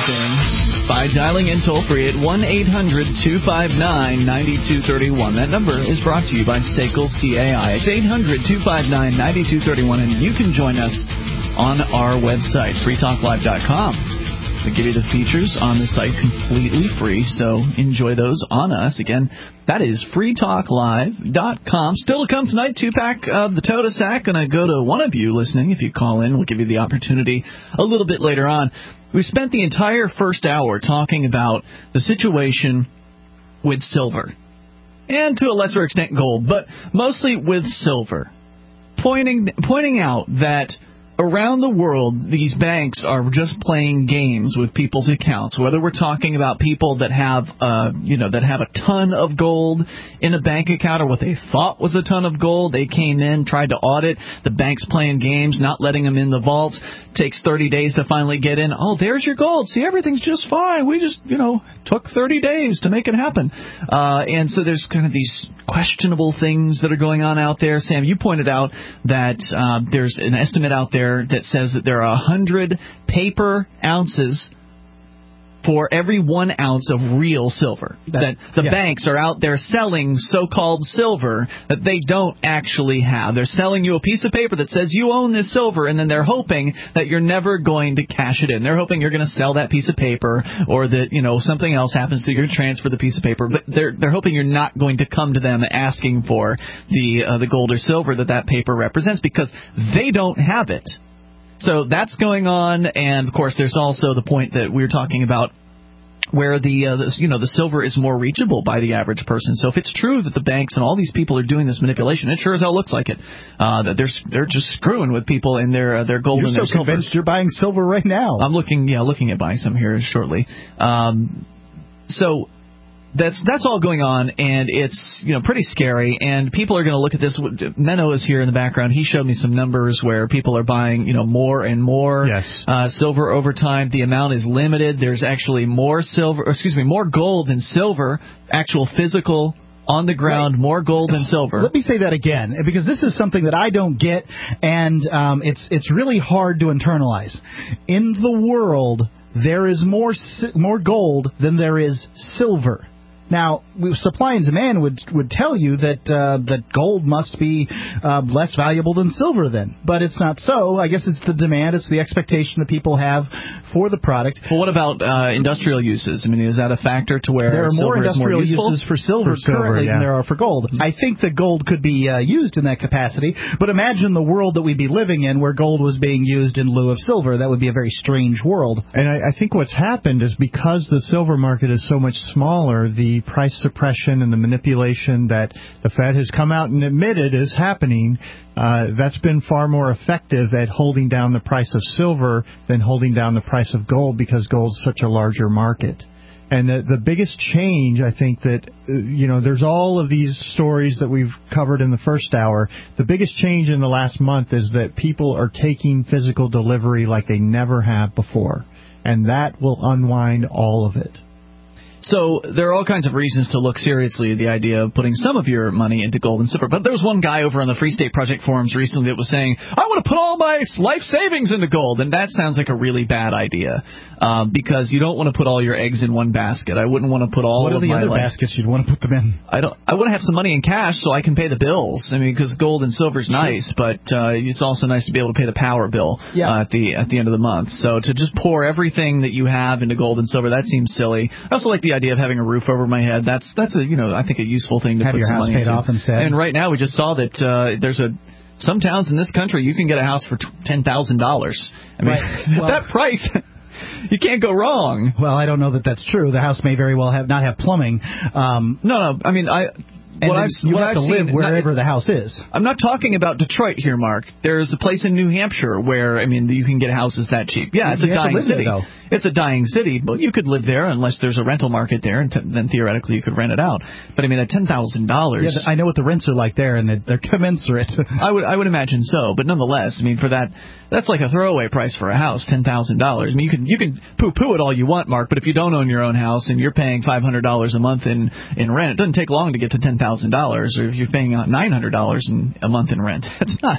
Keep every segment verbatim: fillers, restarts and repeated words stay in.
anything by dialing in toll-free at one eight hundred two five nine nine two three one. That number is brought to you by Staples C A I. It's eight hundred two five nine nine two three one, and you can join us on our website, free talk live dot com. We give you the features on the site completely free, so enjoy those on us. Again, that is free talk live dot com. Still to come tonight, two-pack of the Toda Sack. Going to go to one of you listening. If you call in, we'll give you the opportunity a little bit later on. We spent the entire first hour talking about the situation with silver, and to a lesser extent gold, but mostly with silver, pointing pointing out that around the world, these banks are just playing games with people's accounts. Whether we're talking about people that have, uh, you know, that have a ton of gold in a bank account, or what they thought was a ton of gold, they came in, tried to audit. The bank's playing games, not letting them in the vaults. Takes thirty days to finally get in. Oh, there's your gold. See, everything's just fine. We just, you know, took thirty days to make it happen. Uh, and so there's kind of these questionable things that are going on out there. Sam, you pointed out that uh, there's an estimate out there that says that there are one hundred paper ounces for every one ounce of real silver. That, that the yeah. banks are out there selling so-called silver that they don't actually have. They're selling you a piece of paper that says you own this silver, and then they're hoping that you're never going to cash it in. They're hoping you're going to sell that piece of paper, or that, you know, something else happens, so you're going to transfer the piece of paper. But they're they're hoping you're not going to come to them asking for the uh, the gold or silver that that paper represents, because they don't have it. So that's going on, and of course there's also the point that we were talking about, where the, uh, the you know the silver is more reachable by the average person. So if it's true that the banks and all these people are doing this manipulation, it sure as hell looks like it. Uh, that they're they're just screwing with people in their uh, their gold you're and their so silver. Convinced you're buying silver right now. I'm looking yeah looking at buying some here shortly. Um, so. That's that's all going on, and it's, you know, pretty scary, and people are going to look at this. Menno is here in the background. He showed me some numbers where people are buying, you know, more and more yes. uh, silver over time. The amount is limited. There's actually more silver, or excuse me, more gold than silver, actual physical on the ground, right. More gold than silver. Let me say that again, because this is something that I don't get, and um, it's it's really hard to internalize. In the world, there is more more gold than there is silver. Now, supply and demand would would tell you that uh, that gold must be uh, less valuable than silver then, but it's not so. I guess it's the demand, it's the expectation that people have for the product. Well, what about uh, industrial uses? I mean, is that a factor to where there are more industrial more uses for silver, for silver currently yeah. than there are for gold? Mm-hmm. I think that gold could be uh, used in that capacity, but imagine the world that we'd be living in where gold was being used in lieu of silver. That would be a very strange world. And I, I think what's happened is because the silver market is so much smaller, the price suppression and the manipulation that the Fed has come out and admitted is happening, uh, that's been far more effective at holding down the price of silver than holding down the price of gold, because gold's such a larger market. And the, the biggest change, I think that, uh, you know, there's all of these stories that we've covered in the first hour. The biggest change in the last month is that people are taking physical delivery like they never have before. And that will unwind all of it. So there are all kinds of reasons to look seriously at the idea of putting some of your money into gold and silver. But there was one guy over on the Free State Project forums recently that was saying, I want to put all my life savings into gold. And that sounds like a really bad idea, uh, because you don't want to put all your eggs in one basket. I wouldn't want to put all what of are the my other life. baskets you'd want to put them in? I don't. I want to have some money in cash so I can pay the bills. I mean, because gold and silver is nice, but uh, it's also nice to be able to pay the power bill yeah. uh, at the at the end of the month. So to just pour everything that you have into gold and silver, that seems silly. I also like the idea of having a roof over my head. That's that's a you know I think a useful thing to have put your some house money paid into. off instead. And right now we just saw that uh, there's a some towns in this country you can get a house for ten thousand dollars. I mean, right. well, that price. You can't go wrong. Well, I don't know that that's true. The house may very well have not have plumbing. Um, no, no. I mean, I. And what I've, you what have I've to live seen, wherever not, the house is. I'm not talking about Detroit here, Mark. There's a place in New Hampshire where, I mean, you can get houses that cheap. Yeah, it's you a dying city. There, it's a dying city, but you could live there unless there's a rental market there, and t- then theoretically you could rent it out. But I mean, at ten thousand dollars, yeah, I know what the rents are like there, and they're commensurate. I would, I would imagine so. But nonetheless, I mean, for that, that's like a throwaway price for a house, ten thousand dollars. I mean, you can, you can poo-poo it all you want, Mark. But if you don't own your own house and you're paying five hundred dollars a month in in rent, it doesn't take long to get to ten thousand dollars. Or if you're paying nine hundred dollars a month in rent, that's not.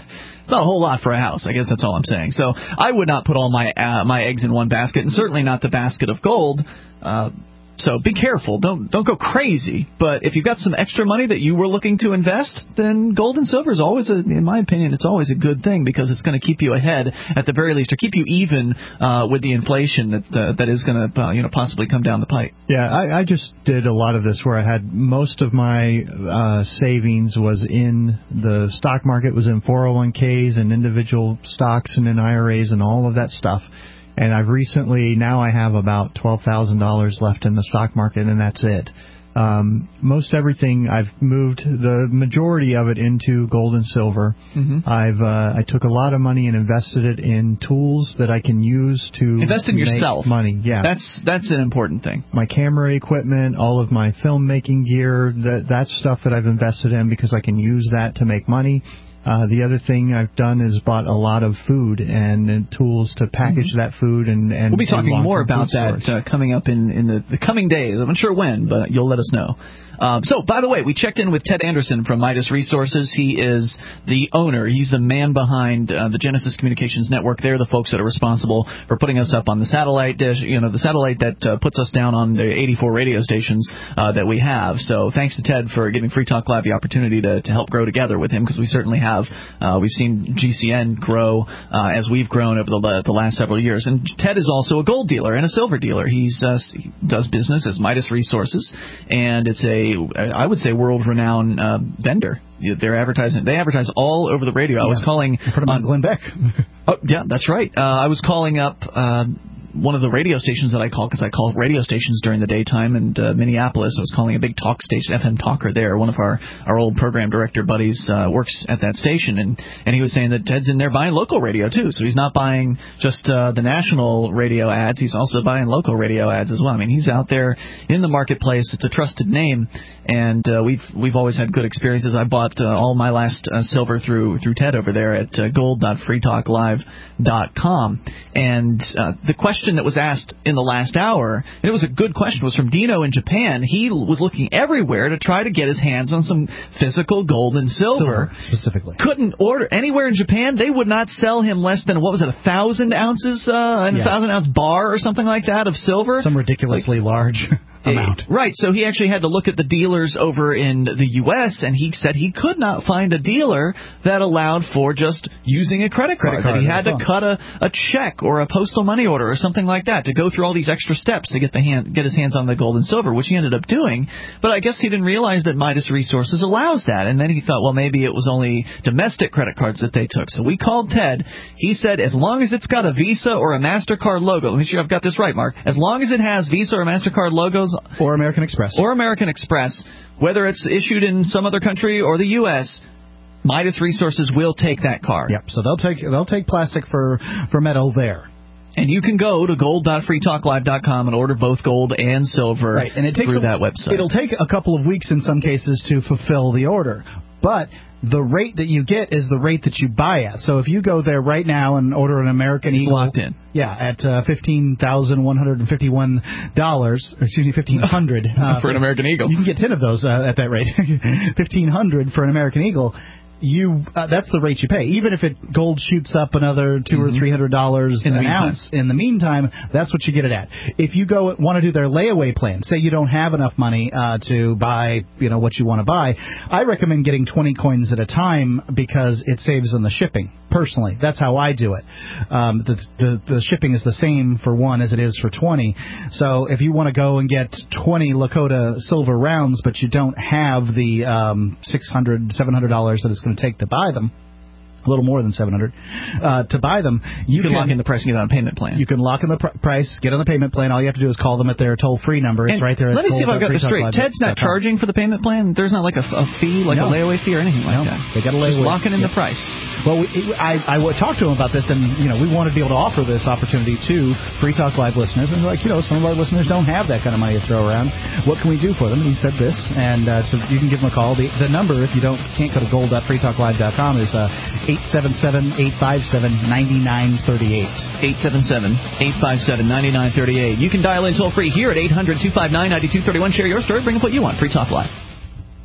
not a whole lot for a house. I guess that's all I'm saying. So I would not put all my uh, my eggs in one basket, and certainly not the basket of gold. Uh, So be careful. Don't don't go crazy. But if you've got some extra money that you were looking to invest, then gold and silver is always, a, in my opinion, it's always a good thing because it's going to keep you ahead at the very least, or keep you even uh, with the inflation that uh, that is going to uh, you know possibly come down the pipe. Yeah, I, I just did a lot of this where I had most of my uh, savings was in the stock market, was in four oh one k's and individual stocks and in I R As and all of that stuff. And I've recently, now I have about twelve thousand dollars left in the stock market, and that's it. Um, most everything, I've moved the majority of it into gold and silver. Mm-hmm. I've uh, I took a lot of money and invested it in tools that I can use to invest in make yourself. Money, yeah. That's that's an important thing. My camera equipment, all of my filmmaking gear, that that's stuff that I've invested in because I can use that to make money. Uh, the other thing I've done is bought a lot of food and, and tools to package mm-hmm. that food. and, and We'll be talking more about that uh, coming up in, in the, the coming days. I'm not sure when, but you'll let us know. Um, so, by the way, we checked in with Ted Anderson from Midas Resources. He is the owner. He's the man behind uh, the Genesis Communications Network. They're the folks that are responsible for putting us up on the satellite dish, you know, the satellite that uh, puts us down on the eighty-four radio stations uh, that we have. So thanks to Ted for giving Free Talk Live the opportunity to, to help grow together with him, because we certainly have. Uh, we've seen G C N grow uh, as we've grown over the, the last several years. And Ted is also a gold dealer and a silver dealer. He's uh, he does business as Midas Resources, and it's a I would say world-renowned uh, vendor. They're advertising. They advertise all over the radio. I yeah. was calling. Put them on Glenn Beck. Oh yeah, that's right. Uh, I was calling up. Uh, one of the radio stations that I call, because I call radio stations during the daytime, and uh, Minneapolis, I was calling a big talk station, F M talker there. One of our, our old program director buddies uh, works at that station, and, and he was saying that Ted's in there buying local radio, too. So he's not buying just uh, the national radio ads. He's also buying local radio ads as well. I mean, he's out there in the marketplace. It's a trusted name, and uh, we've we've always had good experiences. I bought uh, all my last uh, silver through through Ted over there at uh, gold dot free talk live dot com. And uh, the question that was asked in the last hour, and it was a good question, was from Dino in Japan. He was looking everywhere to try to get his hands on some physical gold and silver. silver specifically. Couldn't order anywhere in Japan. They would not sell him less than, what was it, a thousand ounces, uh, and yeah. a thousand ounce bar or something like that of silver? Some ridiculously like, large amount. Right, so he actually had to look at the dealers over in the U S, and he said he could not find a dealer that allowed for just using a credit card. Credit card that he had to phone. cut a, a check or a postal money order or something like that to go through all these extra steps to get the hand, get his hands on the gold and silver, which he ended up doing. But I guess he didn't realize that Midas Resources allows that, and then he thought, well, maybe it was only domestic credit cards that they took. So we called Ted. He said as long as it's got a Visa or a MasterCard logo, let me make sure I've got this right, Mark, as long as it has Visa or MasterCard logos, or American Express. Or American Express, whether it's issued in some other country or the U S, Midas Resources will take that card. Yep. So they'll take they'll take plastic for, for metal there. And you can go to gold dot free talk live dot com and order both gold and silver right. and it takes through a, that website. It'll take a couple of weeks in some cases to fulfill the order, but the rate that you get is the rate that you buy at. So if you go there right now and order an American it's Eagle, locked in. Yeah, at uh, fifteen thousand one hundred and fifty-one dollars. Excuse me, fifteen hundred uh, for an American Eagle. You can get ten of those uh, at that rate. Fifteen hundred for an American Eagle. You uh, that's the rate you pay. Even if it gold shoots up another two mm-hmm. or three hundred dollars an meantime. ounce in the meantime, that's what you get it at. If you go want to do their layaway plan, say you don't have enough money uh, to buy, you know, what you want to buy, I recommend getting twenty coins at a time because it saves on the shipping. Personally, that's how I do it. Um, the, the the shipping is the same for one as it is for twenty. So if you want to go and get twenty Lakota silver rounds, but you don't have the um, six hundred dollars, seven hundred dollars that it's going to take to buy them, a little more than seven hundred dollars, uh, to buy them. You, you can, can lock in the price and get on a payment plan. You can lock in the pr- price, get on the payment plan. All you have to do is call them at their toll-free number. It's and right there. Let at me see if I've got this straight. Ted's not charging for the payment plan? There's not like a, a fee, like no. a layaway fee or anything like no. that? They got a layaway. Just locking in yep. the price. Well, we, I, I talked to him about this, and you know, we wanted to be able to offer this opportunity to Free Talk Live listeners. And like, you know, some of our listeners don't have that kind of money to throw around. What can we do for them? And he said this, and uh, so you can give him a call. The, the number, if you don't can't go to gold dot free talk live dot com, is uh, eight seven seven, eight five seven, nine nine three eight. eight seven seven, eight five seven, nine nine three eight. You can dial in toll free here at eight hundred, two five nine, nine two three one. Share your story. Bring up what you want. Free Talk Live.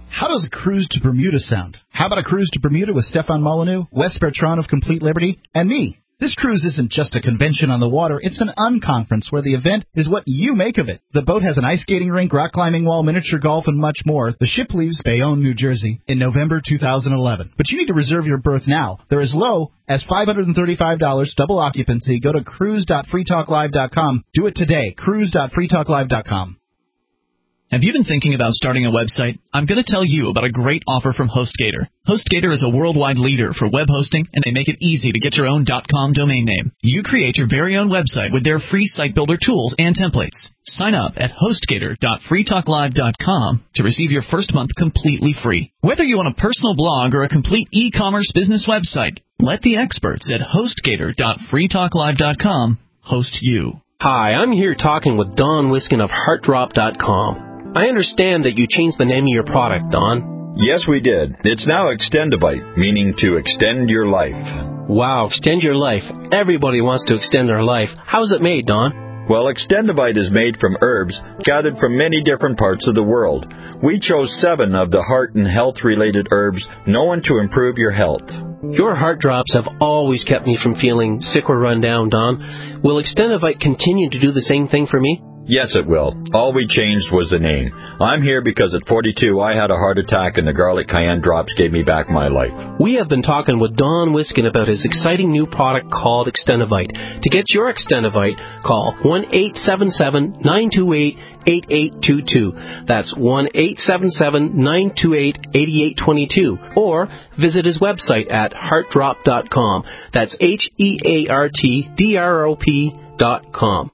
How does a cruise to Bermuda sound? How about a cruise to Bermuda with Stefan Molyneux, Wes Bertrand of Complete Liberty, and me? This cruise isn't just a convention on the water, it's an unconference where the event is what you make of it. The boat has an ice skating rink, rock climbing wall, miniature golf, and much more. The ship leaves Bayonne, New Jersey in November two thousand eleven. But you need to reserve your berth now. They're as low as five hundred thirty-five dollars, double occupancy. Go to cruise dot free talk live dot com. Do it today, cruise dot free talk live dot com. Have you been thinking about starting a website? I'm going to tell you about a great offer from HostGator. HostGator is a worldwide leader for web hosting, and they make it easy to get your own .com domain name. You create your very own website with their free site builder tools and templates. Sign up at host gator dot free talk live dot com to receive your first month completely free. Whether you want a personal blog or a complete e-commerce business website, let the experts at host gator dot free talk live dot com host you. Hi, I'm here talking with Don Wiskin of heart drop dot com. I understand that you changed the name of your product, Don. Yes, we did. It's now Extendivite, meaning to extend your life. Wow, extend your life. Everybody wants to extend their life. How's it made, Don? Well, Extendivite is made from herbs gathered from many different parts of the world. We chose seven of the heart and health-related herbs known to improve your health. Your heart drops have always kept me from feeling sick or run down, Don. Will Extendivite continue to do the same thing for me? Yes, it will. All we changed was the name. I'm here because at forty-two I had a heart attack and the garlic cayenne drops gave me back my life. We have been talking with Don Wiskin about his exciting new product called Extendivite. To get your Extendivite, call one eight seven seven, nine two eight, eight eight two two. That's one eight seven seven, nine two eight, eight eight two two. Or visit his website at heart drop dot com. That's H E A R T D R O P dot com.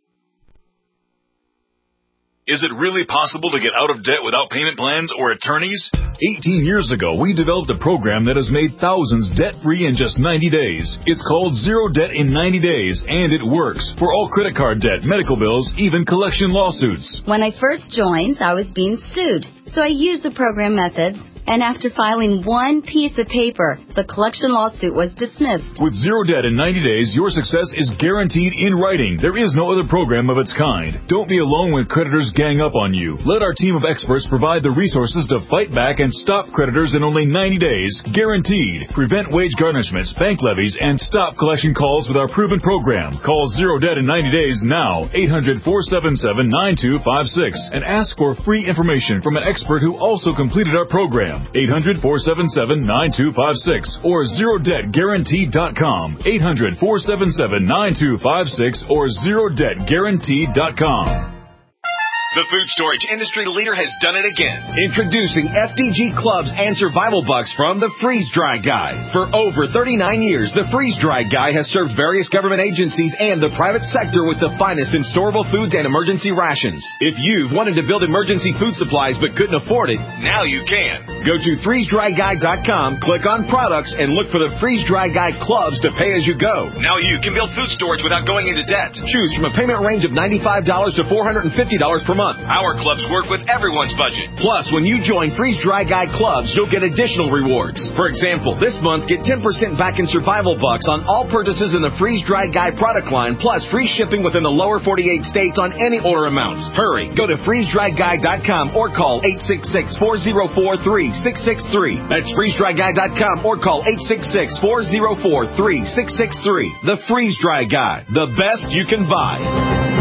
Is it really possible to get out of debt without payment plans or attorneys? eighteen years ago, we developed a program that has made thousands debt-free in just ninety days. It's called Zero Debt in ninety days, and it works for all credit card debt, medical bills, even collection lawsuits. When I first joined, I was being sued, so I used the program methods. And after filing one piece of paper, the collection lawsuit was dismissed. With Zero Debt in ninety days, your success is guaranteed in writing. There is no other program of its kind. Don't be alone when creditors gang up on you. Let our team of experts provide the resources to fight back and stop creditors in only ninety days, guaranteed. Prevent wage garnishments, bank levies, and stop collection calls with our proven program. Call Zero Debt in ninety days now, eight hundred, four seven seven, nine two five six, and ask for free information from an expert who also completed our program. eight hundred, four seven seven, nine two five six or zero debt guaranteed dot com. eight hundred, four seven seven, nine two five six or zero debt guaranteed dot com. The food storage industry leader has done it again. Introducing F D G Clubs and Survival Bucks from the Freeze Dry Guy. For over thirty-nine years, the Freeze Dry Guy has served various government agencies and the private sector with the finest in storable foods and emergency rations. If you've wanted to build emergency food supplies but couldn't afford it, now you can. Go to freeze dry guy dot com, click on products, and look for the Freeze Dry Guy Clubs to pay as you go. Now you can build food storage without going into debt. Choose from a payment range of ninety-five dollars to four hundred fifty dollars per month. Our clubs work with everyone's budget. Plus, when you join Freeze Dry Guy Clubs, you'll get additional rewards. For example, this month, get ten percent back in Survival Bucks on all purchases in the Freeze Dry Guy product line, plus free shipping within the lower forty-eight states on any order amount. Hurry, go to freeze dry guy dot com or call eight six six, four zero four, three six six three. That's freeze dry guy dot com or call eight six six, four zero four, three six six three. The Freeze Dry Guy, the best you can buy.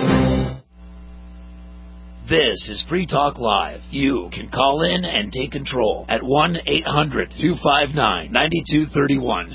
This is Free Talk Live. You can call in and take control at one eight hundred, two five nine, nine two three one.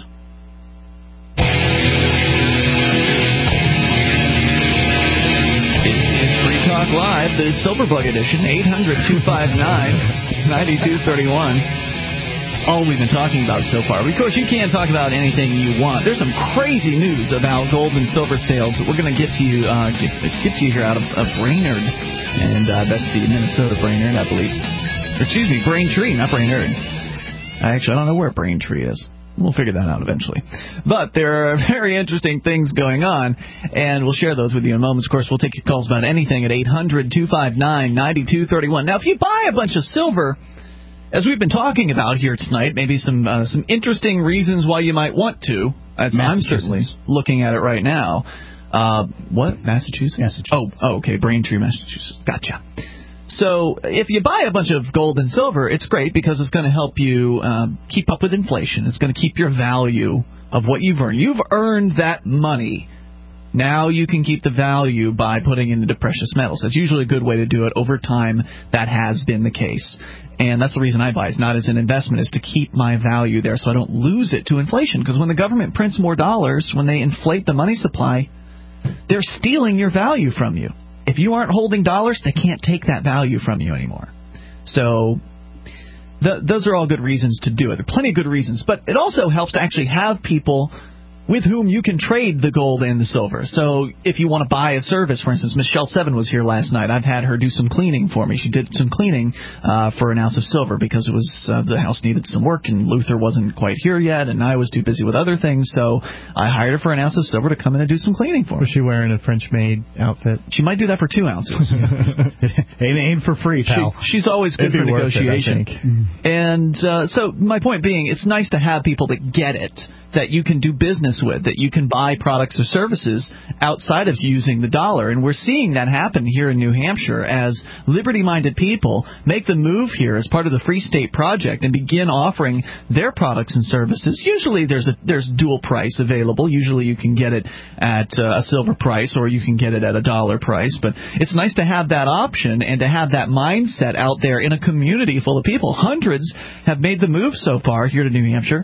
This is Free Talk Live, the Silverbug edition, eight hundred, two five nine, nine two three one. It's all we've been talking about so far. Of course, you can't talk about anything you want. There's some crazy news about gold and silver sales that we're going to get to you, uh, get, get to you here out of, of Brainerd. And uh, that's the Minnesota Brainerd, I believe. Or, excuse me, Braintree, not Brainerd. Actually, I don't know where Braintree is. We'll figure that out eventually. But there are very interesting things going on, and we'll share those with you in moments. Of course, we'll take your calls about anything at eight hundred, two five nine, nine two three one. Now, if you buy a bunch of silver, as we've been talking about here tonight, maybe some uh, some interesting reasons why you might want to. As I'm certainly looking at it right now. Uh, what? Massachusetts? Massachusetts. Oh, oh, okay. Braintree, Massachusetts. Gotcha. So if you buy a bunch of gold and silver, it's great because it's going to help you um, keep up with inflation. It's going to keep your value of what you've earned. You've earned that money. Now you can keep the value by putting it into precious metals. That's usually a good way to do it. Over time, that has been the case. And that's the reason I buy. It's not as an investment. It's to keep my value there so I don't lose it to inflation. Because when the government prints more dollars, when they inflate the money supply, they're stealing your value from you. If you aren't holding dollars, they can't take that value from you anymore. So the, those are all good reasons to do it. There are plenty of good reasons. But it also helps to actually have people with whom you can trade the gold and the silver. So if you want to buy a service, for instance, Michelle Seven was here last night. I've had her do some cleaning for me. She did some cleaning uh, for an ounce of silver because it was uh, the house needed some work and Luther wasn't quite here yet and I was too busy with other things. So I hired her for an ounce of silver to come in and do some cleaning for me. Was she wearing a French maid outfit? She might do that for two ounces. ain't, ain't for free, pal. She, she's always good It'd for negotiation. It, I think. And uh, so my point being, it's nice to have people that get it, that you can do business with, that you can buy products or services outside of using the dollar. And we're seeing that happen here in New Hampshire as liberty-minded people make the move here as part of the Free State Project and begin offering their products and services. Usually there's a there's dual price available. Usually you can get it at uh, a silver price or you can get it at a dollar price. But it's nice to have that option and to have that mindset out there in a community full of people. Hundreds have made the move so far here to New Hampshire.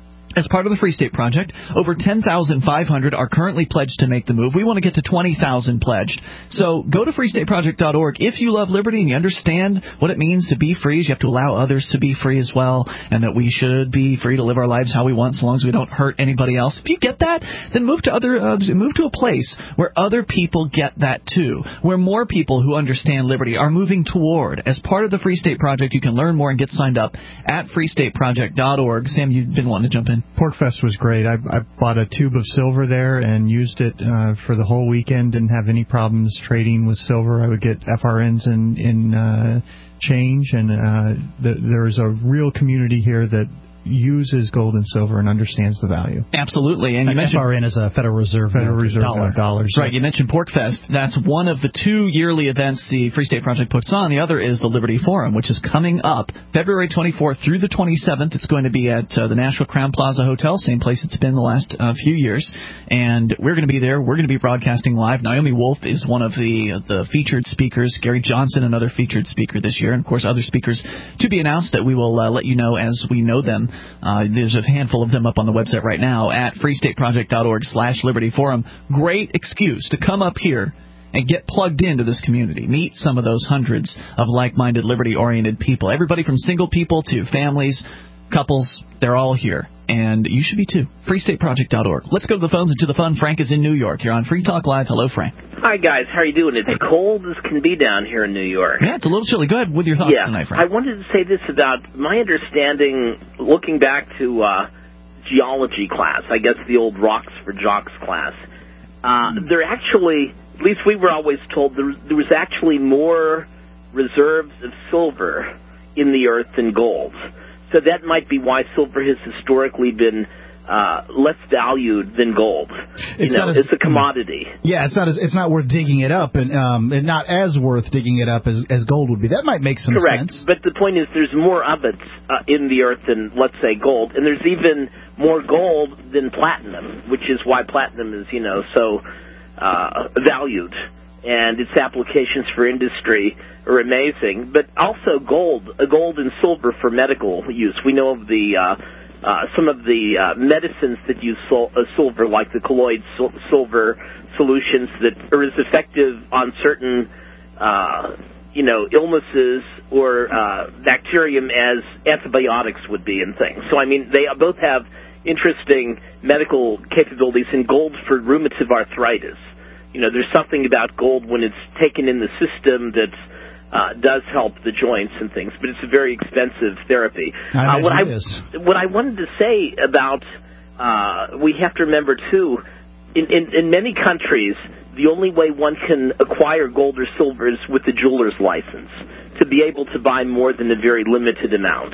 As part of the Free State Project, over ten thousand five hundred are currently pledged to make the move. We want to get to twenty thousand pledged. So go to free state project dot org. If you love liberty and you understand what it means to be free, you have to allow others to be free as well, and that we should be free to live our lives how we want, so long as we don't hurt anybody else. If you get that, then move to other uh, move to a place where other people get that too, where more people who understand liberty are moving toward. As part of the Free State Project, you can learn more and get signed up at free state project dot org. Sam, you've been wanting to jump in. PorcFest was great. I, I bought a tube of silver there and used it uh, for the whole weekend. Didn't have any problems trading with silver. I would get F R Ns in, in uh, change, and uh, the, there's a real community here that uses gold and silver and understands the value. Absolutely. And you F mentioned F R N is a Federal Reserve Federal Reserve dollar. dollars. Right. You mentioned PorcFest. That's one of the two yearly events the Free State Project puts on. The other is the Liberty Forum, which is coming up February twenty-fourth through the twenty-seventh. It's going to be at uh, the Nashville Crowne Plaza Hotel, same place it's been the last uh, few years. And we're going to be there. We're going to be broadcasting live. Naomi Wolf is one of the uh, the featured speakers. Gary Johnson, another featured speaker this year. And, of course, other speakers to be announced that we will uh, let you know as we know them. Uh, there's a handful of them up on the website right now at free state project dot org slash Liberty Forum. Great excuse to come up here and get plugged into this community. Meet some of those hundreds of like-minded, liberty-oriented people. Everybody from single people to families, couples, they're all here. And you should be too. free state project dot org. Let's go to the phones and to the fun. Frank is in New York. You're on Free Talk Live. Hello, Frank. Hi, guys. How are you doing? It's cold as can be down here in New York. Yeah, it's a little chilly. Go ahead with your thoughts yeah, tonight, Frank. I wanted to say this about my understanding, looking back to uh, geology class, I guess the old Rocks for Jocks class. Uh, there actually, at least we were always told, there, there was actually more reserves of silver in the earth than gold. So that might be why silver has historically been uh, less valued than gold. You It's know, not as- it's a commodity. Yeah, it's not as, it's not worth digging it up, and um, and not as worth digging it up as, as gold would be. That might make some Correct. sense. But the point is there's more of it uh, in the earth than, let's say, gold. And there's even more gold than platinum, which is why platinum is, you know, so uh, valued. And its applications for industry are amazing. But also gold, uh, gold and silver for medical use. We know of the uh, uh, some of the uh, medicines that use sol- uh, silver, like the colloid sil- silver solutions that are as effective on certain, uh, you know, illnesses or uh, bacterium as antibiotics would be and things. So, I mean, they both have interesting medical capabilities, and gold for rheumatoid arthritis. You know, there's something about gold when it's taken in the system that uh, does help the joints and things, but it's a very expensive therapy. I uh, what, imagine I, it is. what I wanted to say about, uh, we have to remember, too, in, in, in many countries, the only way one can acquire gold or silver is with the jeweler's license, to be able to buy more than a very limited amount.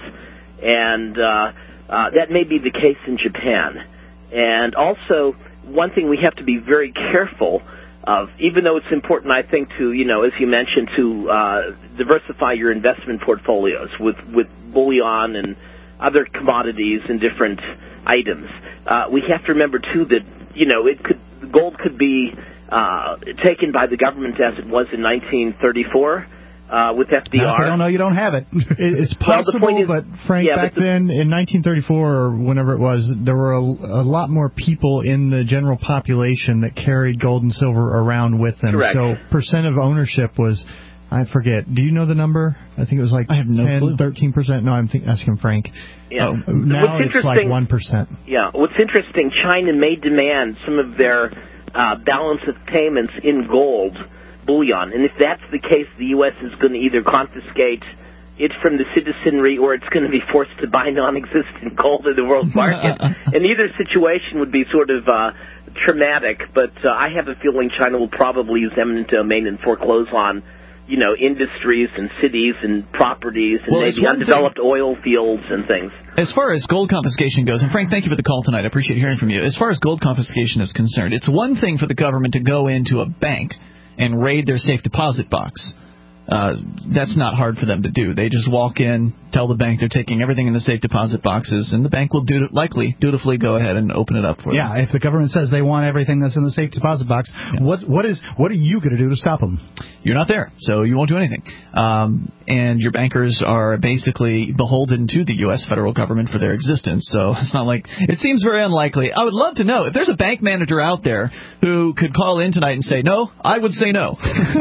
And uh, uh, that may be the case in Japan. And also, one thing we have to be very careful of, even though it's important, I think, to, you know, as you mentioned, to uh, diversify your investment portfolios with, with bullion and other commodities and different items. Uh, we have to remember, too, that, you know, it could gold could be uh, taken by the government as it was in nineteen thirty-four. Uh, with F D R. Now, if you don't know, you don't have it. It's possible, well, is, but Frank, yeah, back but the, then in nineteen thirty-four or whenever it was, there were a, a lot more people in the general population that carried gold and silver around with them. Correct. So percent of ownership was, I forget. Do you know the number? I think it was like I have no ten, clue. thirteen percent. No, I'm think, asking Frank. Yeah. Oh, now What's it's like one percent. Yeah. What's interesting, China may demand some of their uh, balance of payments in gold bullion, and if that's the case, the U S is going to either confiscate it from the citizenry or it's going to be forced to buy non-existent gold in the world market. And either situation would be sort of uh, traumatic, but uh, I have a feeling China will probably use eminent domain and foreclose on, you know, industries and cities and properties and well, maybe undeveloped thing. oil fields and things. As far as gold confiscation goes, and Frank, thank you for the call tonight. I appreciate hearing from you. As far as gold confiscation is concerned, it's one thing for the government to go into a bank and raid their safe deposit box. Uh, that's not hard for them to do. They just walk in, tell the bank they're taking everything in the safe deposit boxes, and the bank will do likely dutifully go ahead and open it up for them. Yeah, if the government says they want everything that's in the safe deposit box, yeah. what what is what are you going to do to stop them? You're not there, so you won't do anything. Um, and your bankers are basically beholden to the U S federal government for their existence. So it's not like it seems very unlikely. I would love to know if there's a bank manager out there who could call in tonight and say no. I would say no.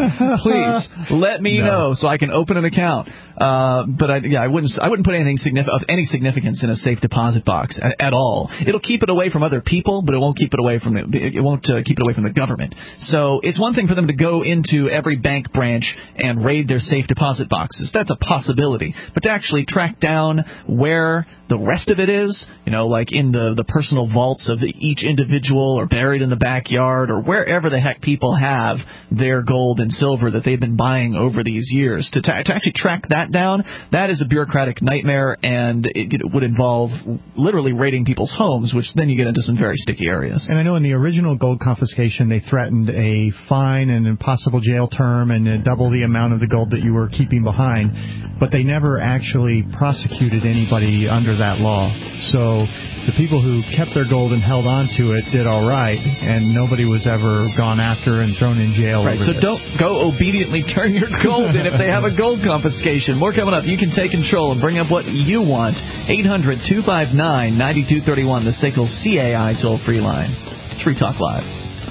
Please let me. No. know so I can open an account. Uh, but I, yeah, I wouldn't. I wouldn't put anything signif- of any significance in a safe deposit box at, at all. It'll keep it away from other people, but it won't keep it away from the. It won't uh, keep it away from the government. So it's one thing for them to go into every bank branch and raid their safe deposit boxes. That's a possibility. But to actually track down where the rest of it is, you know, like in the, the personal vaults of the, each individual or buried in the backyard or wherever the heck people have their gold and silver that they've been buying over these years, to, ta- to actually track that down, that is a bureaucratic nightmare, and it, it would involve literally raiding people's homes, which then you get into some very sticky areas. And I know in the original gold confiscation, they threatened a fine and a possible jail term and a double the amount of the gold that you were keeping behind, but they never actually prosecuted anybody under that law. So the people who kept their gold and held on to it did all right, and nobody was ever gone after and thrown in jail. Right, so this. Don't go obediently turn your gold in if they have a gold confiscation. More coming up. You can take control and bring up what you want. eight hundred two five nine nine two three one, the S A C L C A I toll-free line. Free Talk Live.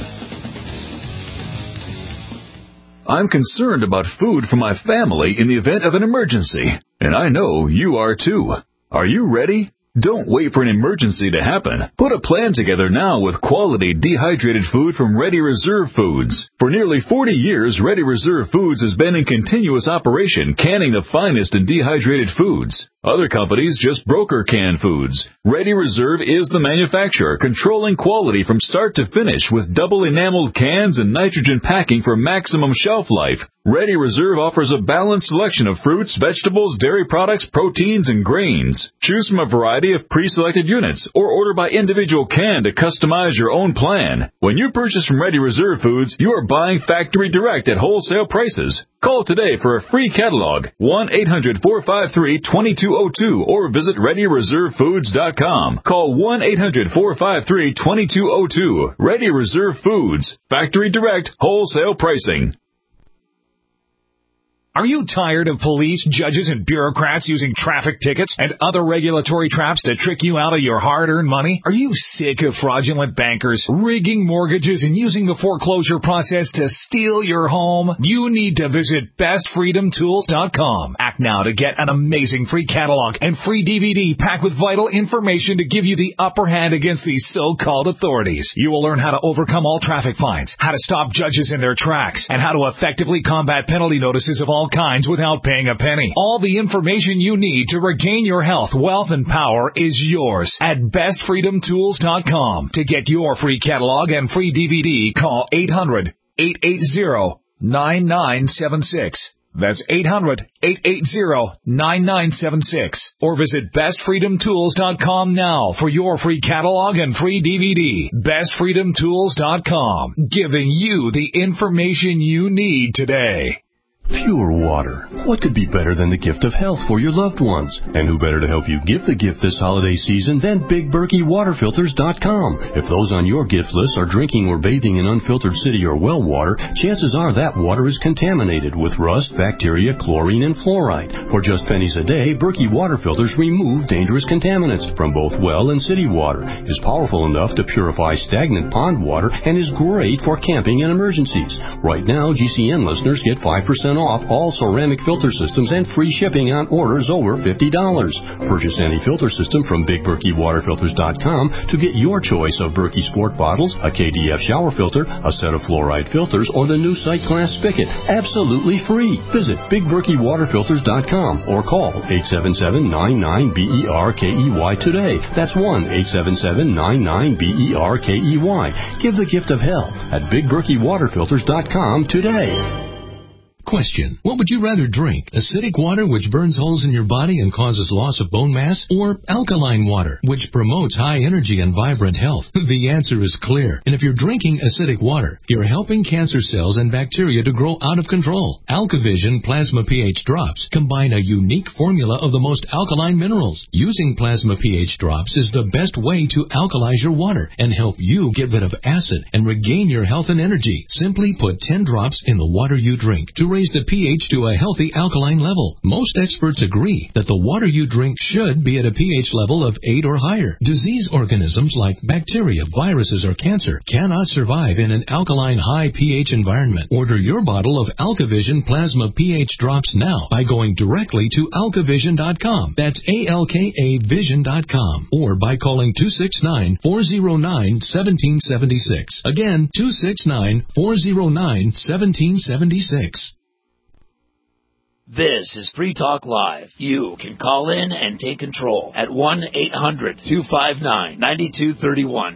I'm concerned about food for my family in the event of an emergency, and I know you are too. Are you ready? Don't wait for an emergency to happen. Put a plan together now with quality dehydrated food from Ready Reserve Foods. For nearly forty years, Ready Reserve Foods has been in continuous operation, canning the finest in dehydrated foods. Other companies just broker canned foods. Ready Reserve is the manufacturer, controlling quality from start to finish with double enameled cans and nitrogen packing for maximum shelf life. Ready Reserve offers a balanced selection of fruits, vegetables, dairy products, proteins, and grains. Choose from a variety of pre-selected units or order by individual can to customize your own plan. When you purchase from Ready Reserve Foods, you are buying factory direct at wholesale prices. Call today for a free catalog, one eight hundred four five three two two zero two, or visit ready reserve foods dot com. Call one eight hundred four five three two two zero two. Ready Reserve Foods. Factory direct, wholesale pricing. Are you tired of police, judges, and bureaucrats using traffic tickets and other regulatory traps to trick you out of your hard-earned money? Are you sick of fraudulent bankers rigging mortgages and using the foreclosure process to steal your home? You need to visit best freedom tools dot com. Act now to get an amazing free catalog and free D V D packed with vital information to give you the upper hand against these so-called authorities. You will learn how to overcome all traffic fines, how to stop judges in their tracks, and how to effectively combat penalty notices of all kinds without paying a penny. All the information you need to regain your health, wealth, and power is yours at best freedom tools dot com. To get your free catalog and free D V D, call eight hundred eight eight zero nine nine seven six. That's eight hundred, eight eight zero, nine nine seven six. Or visit best freedom tools dot com now for your free catalog and free D V D. best freedom tools dot com, giving you the information you need today. Pure water. What could be better than the gift of health for your loved ones? And who better to help you give the gift this holiday season than Big Berkey Water Filters dot com? If those on your gift list are drinking or bathing in unfiltered city or well water, chances are that water is contaminated with rust, bacteria, chlorine, and fluoride. For just pennies a day, Berkey Water Filters remove dangerous contaminants from both well and city water, is powerful enough to purify stagnant pond water, and is great for camping and emergencies. Right now, G C N listeners get five percent off all ceramic filter systems and free shipping on orders over fifty dollars. Purchase any filter system from Big Berkey Water Filters dot com to get your choice of Berkey Sport bottles, a K D F shower filter, a set of fluoride filters, or the new Sight Glass Spigot, absolutely free. Visit Big Berkey Water Filters dot com or call eight seven seven, nine nine, B E R K E Y today. That's one eight seven seven, nine nine, B E R K E Y. Give the gift of health at Big Berkey Water Filters dot com today. Question. What would you rather drink? Acidic water, which burns holes in your body and causes loss of bone mass? Or alkaline water, which promotes high energy and vibrant health? The answer is clear. And if you're drinking acidic water, you're helping cancer cells and bacteria to grow out of control. AlkaVision Plasma pH Drops combine a unique formula of the most alkaline minerals. Using Plasma pH Drops is the best way to alkalize your water and help you get rid of acid and regain your health and energy. Simply put ten drops in the water you drink to raise the pH to a healthy alkaline level. Most experts agree that the water you drink should be at a pH level of eight or higher. Disease organisms like bacteria, viruses, or cancer cannot survive in an alkaline high pH environment. Order your bottle of AlkaVision Plasma pH Drops now by going directly to alka vision dot com. That's A L K A vision dot com. Or by calling two six nine, four zero nine, one seven seven six. Again, two six nine, four zero nine, one seven seven six. This is Free Talk Live. You can call in and take control at one eight hundred, two five nine, nine two three one.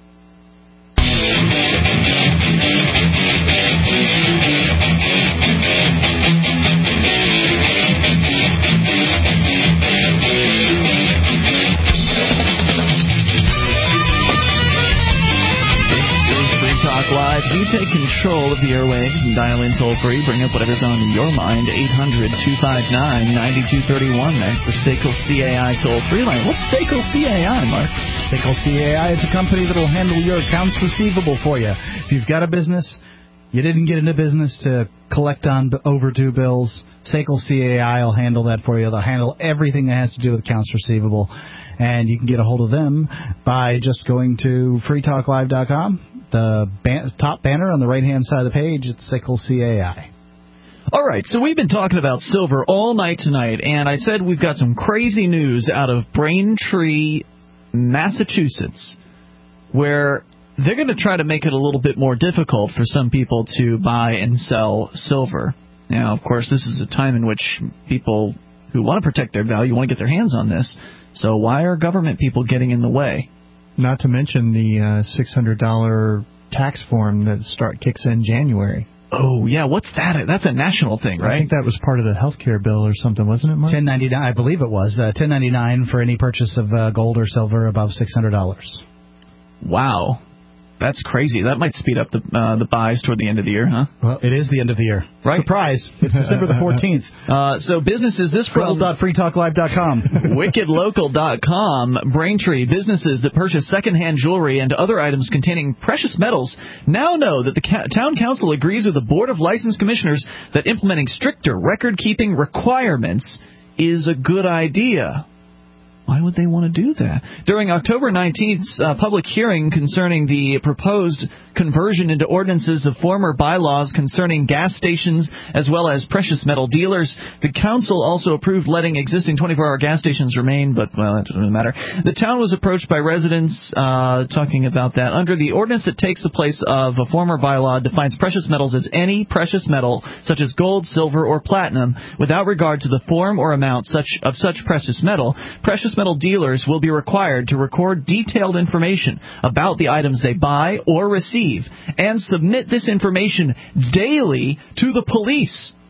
Live. You take control of the airwaves and dial in toll free. Bring up whatever's on your mind. eight hundred, two five nine, nine two three one. That's the S A C L C A I toll free line. What's S A C L C A I, Mark? S A C L C A I is a company that will handle your accounts receivable for you. If you've got a business, you didn't get into business to collect on overdue bills, S A C L C A I will handle that for you. They'll handle everything that has to do with accounts receivable. And you can get a hold of them by just going to free talk live dot com. The ban- top banner on the right-hand side of the page, it's S A C L C A I. All right, so we've been talking about silver all night tonight, and I said we've got some crazy news out of Braintree, Massachusetts, where they're going to try to make it a little bit more difficult for some people to buy and sell silver. Now, of course, this is a time in which people who want to protect their value want to get their hands on this, so why are government people getting in the way? Not to mention the uh, six hundred dollars tax form that start kicks in January. Oh, yeah. What's that? That's a national thing, right? I think that was part of the health care bill or something, wasn't it, Mike? ten ninety-nine, I believe it was. Uh, ten ninety-nine for any purchase of uh, gold or silver above six hundred dollars. Wow. That's crazy. That might speed up the uh, the buys toward the end of the year, huh? Well, it is the end of the year. Right. Surprise. It's December the fourteenth. Uh, so businesses, this from gold dot free talk live dot com. wicked local dot com. Braintree, businesses that purchase secondhand jewelry and other items containing precious metals now know that the ca- town council agrees with the Board of License Commissioners that implementing stricter record-keeping requirements is a good idea. Why would they want to do that? During October nineteenth's uh, public hearing concerning the proposed conversion into ordinances of former bylaws concerning gas stations as well as precious metal dealers, the council also approved letting existing twenty-four hour gas stations remain, but, well, that doesn't matter. The town was approached by residents uh, talking about that. Under the ordinance that takes the place of a former bylaw defines precious metals as any precious metal, such as gold, silver, or platinum, without regard to the form or amount such of such precious metal. Precious metal dealers will be required to record detailed information about the items they buy or receive and submit this information daily to the police.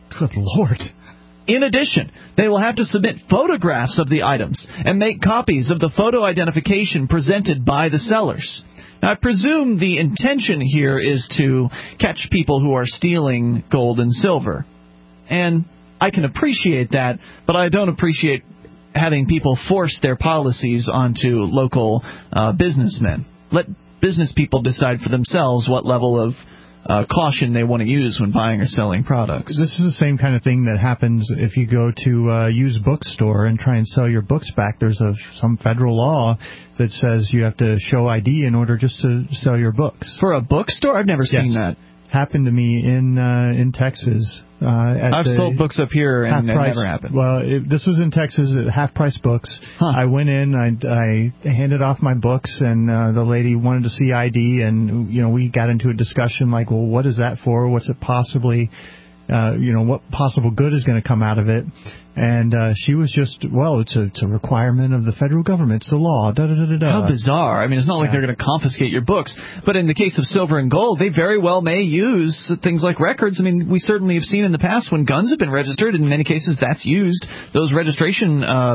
Good Lord. In addition, they will have to submit photographs of the items and make copies of the photo identification presented by the sellers. Now, I presume the intention here is to catch people who are stealing gold and silver. And I can appreciate that, but I don't appreciate having people force their policies onto local uh, businessmen. Let business people decide for themselves what level of Uh, caution they want to use when buying or selling products. This is the same kind of thing that happens if you go to a used bookstore and try and sell your books back. There's a, some federal law that says you have to show I D in order just to sell your books. For a bookstore? I've never seen yes. that. Happened to me in uh, in Texas. Uh, at I've sold books up here and it price, never happened. Well, it, this was in Texas at Half Price Books. Huh. I went in, I, I handed off my books, and uh, the lady wanted to see I D, and you know we got into a discussion like, well, what is that for? What's it possibly? Uh, you know, what possible good is going to come out of it? And uh, she was just, well, it's a, it's a requirement of the federal government. It's the law. Da, da, da, da, da. How bizarre. I mean, it's not like yeah. they're going to confiscate your books. But in the case of silver and gold, they very well may use things like records. I mean, we certainly have seen in the past when guns have been registered. In many cases, that's used. Those registration, uh,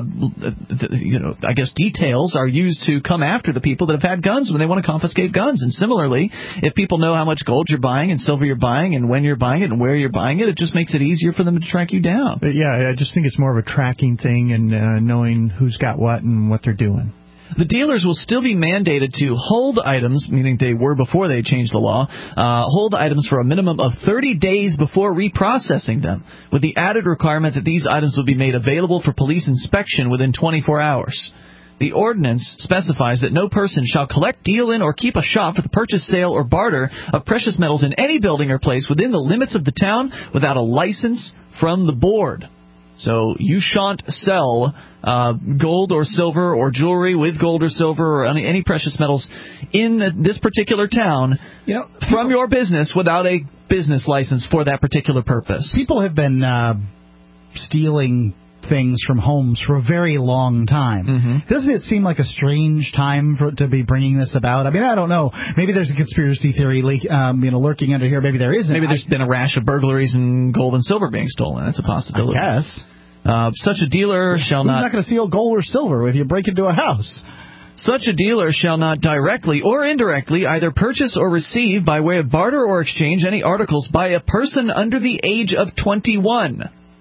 you know, I guess details are used to come after the people that have had guns when they want to confiscate guns. And similarly, if people know how much gold you're buying and silver you're buying and when you're buying it and where you're buying it, it just makes it easier for them to track you down. But yeah, I just think it's more of a tracking thing and uh, knowing who's got what and what they're doing. The dealers will still be mandated to hold items, meaning they were before they changed the law, uh, hold items for a minimum of thirty days before reprocessing them, with the added requirement that these items will be made available for police inspection within twenty-four hours. The ordinance specifies that no person shall collect, deal in, or keep a shop for the purchase, sale, or barter of precious metals in any building or place within the limits of the town without a license from the board. So you shan't sell uh, gold or silver or jewelry with gold or silver or any, any precious metals in the, this particular town you know, from your business without a business license for that particular purpose. People have been uh, stealing things from homes for a very long time. Mm-hmm. Doesn't it seem like a strange time for, to be bringing this about? I mean, I don't know. Maybe there's a conspiracy theory leak, um, you know, lurking under here. Maybe there isn't. Maybe there's I, been a rash of burglaries and gold and silver being stolen. That's a possibility. I guess. Uh, such a dealer shall Who's not... Who's not going to steal gold or silver if you break into a house? Such a dealer shall not directly or indirectly either purchase or receive by way of barter or exchange any articles by a person under the age of twenty-one.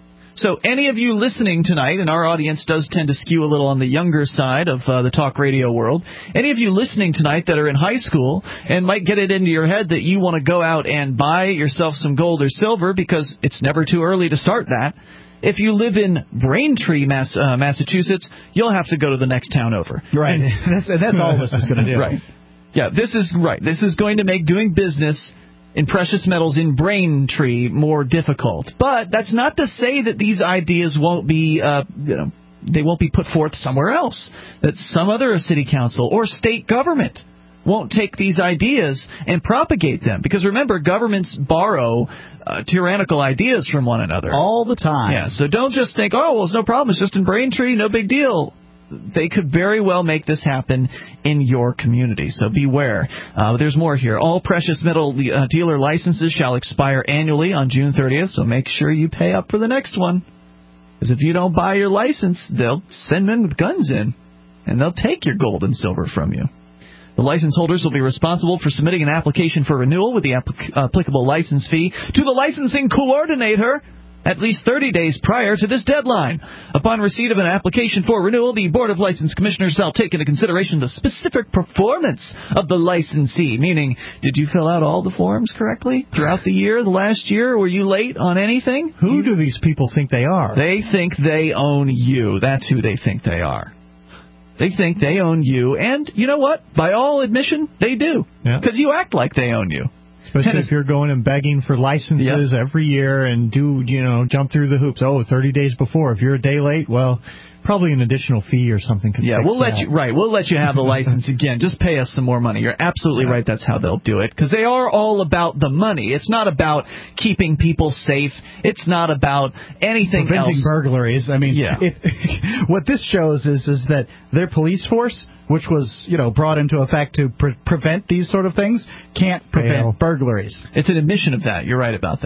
So any of you listening tonight, and our audience does tend to skew a little on the younger side of uh, the talk radio world, any of you listening tonight that are in high school and might get it into your head that you want to go out and buy yourself some gold or silver because it's never too early to start that, if you live in Braintree, Mass, uh, Massachusetts, you'll have to go to the next town over. Right. And that's, and that's all this is going to do. Right. Yeah, this is right. This is going to make doing business in precious metals in Braintree more difficult. But that's not to say that these ideas won't be, uh, you know, they won't be put forth somewhere else. That some other city council or state government won't take these ideas and propagate them. Because remember, governments borrow uh, tyrannical ideas from one another. All the time. Yeah, so don't just think, oh, well, it's no problem. It's just in Braintree. No big deal. They could very well make this happen in your community, so beware. Uh, there's more here. All precious metal uh, dealer licenses shall expire annually on June thirtieth, so make sure you pay up for the next one. Because if you don't buy your license, they'll send men with guns in, and they'll take your gold and silver from you. The license holders will be responsible for submitting an application for renewal with the applic- applicable license fee to the licensing coordinator at least thirty days prior to this deadline. Upon receipt of an application for renewal, the Board of License Commissioners shall take into consideration the specific performance of the licensee, meaning, did you fill out all the forms correctly throughout the year, the last year? Were you late on anything? Who do these people think they are? They think they own you. That's who they think they are. They think they own you, and you know what? By all admission, they do, because yeah. you act like they own you. Especially if you're going and begging for licenses yep. every year and do, you know, jump through the hoops. Oh, thirty days before. If you're a day late, well, probably an additional fee or something could Yeah, fix we'll that. let you, right, we'll let you have the license again. Just pay us some more money. You're absolutely right. That's how they'll do it. Because they are all about the money. It's not about keeping people safe. It's not about anything Preventing else. burglaries. I mean, yeah. if, what this shows is is that their police force, which was, you know, brought into effect to pre- prevent these sort of things, can't prevent Fail. burglaries. It's an admission of that. You're right about that.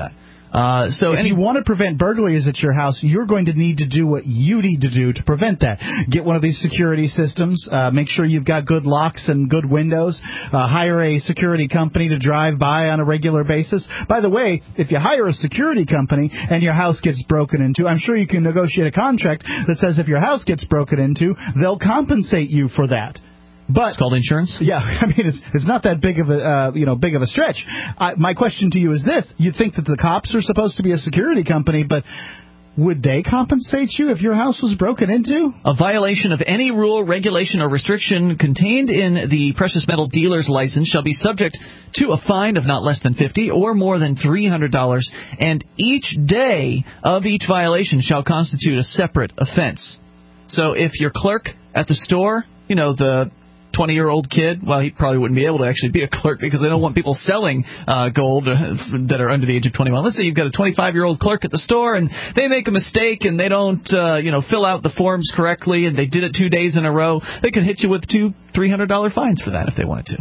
Uh, so if any, you want to prevent burglaries at your house, you're going to need to do what you need to do to prevent that. Get one of these security systems. Uh, make sure you've got good locks and good windows. Uh, hire a security company to drive by on a regular basis. By the way, if you hire a security company and your house gets broken into, I'm sure you can negotiate a contract that says if your house gets broken into, they'll compensate you for that. But, it's called insurance? Yeah, I mean, it's it's not that big of a, uh, you know, big of a stretch. I, my question to you is this. You'd think that the cops are supposed to be a security company, but would they compensate you if your house was broken into? A violation of any rule, regulation, or restriction contained in the precious metal dealer's license shall be subject to a fine of not less than fifty dollars or more than three hundred dollars, and each day of each violation shall constitute a separate offense. So if your clerk at the store, you know, the twenty-year-old kid, well, he probably wouldn't be able to actually be a clerk because they don't want people selling uh, gold uh, that are under the age of twenty-one. Let's say you've got a twenty-five-year-old clerk at the store and they make a mistake and they don't, uh, you know, fill out the forms correctly and they did it two days in a row. They could hit you with two three hundred dollars fines for that if they wanted to.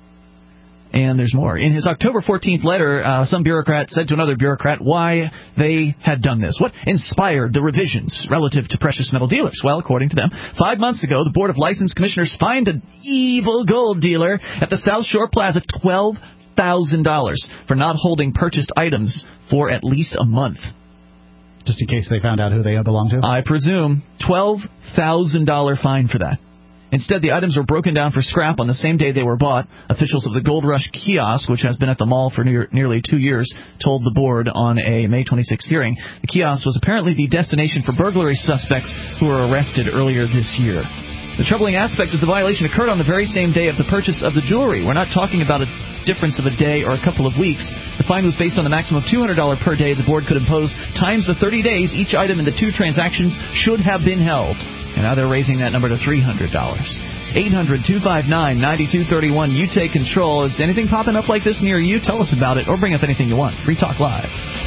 And there's more. In his October fourteenth letter, uh, some bureaucrat said to another bureaucrat why they had done this. What inspired the revisions relative to precious metal dealers? Well, according to them, five months ago, the Board of License Commissioners fined an evil gold dealer at the South Shore Plaza twelve thousand dollars for not holding purchased items for at least a month. Just in case they found out who they belong to? I presume. twelve thousand dollars fine for that. Instead, the items were broken down for scrap on the same day they were bought. Officials of the Gold Rush kiosk, which has been at the mall for near, nearly two years, told the board on a May twenty-sixth hearing. The kiosk was apparently the destination for burglary suspects who were arrested earlier this year. The troubling aspect is the violation occurred on the very same day of the purchase of the jewelry. We're not talking about a difference of a day or a couple of weeks. The fine was based on the maximum of two hundred dollars per day the board could impose times the thirty days each item in the two transactions should have been held. And now they're raising that number to three hundred dollars. eight hundred two five nine nine two three one. You take control. Is anything popping up like this near you? Tell us about it or bring up anything you want. Free Talk Live.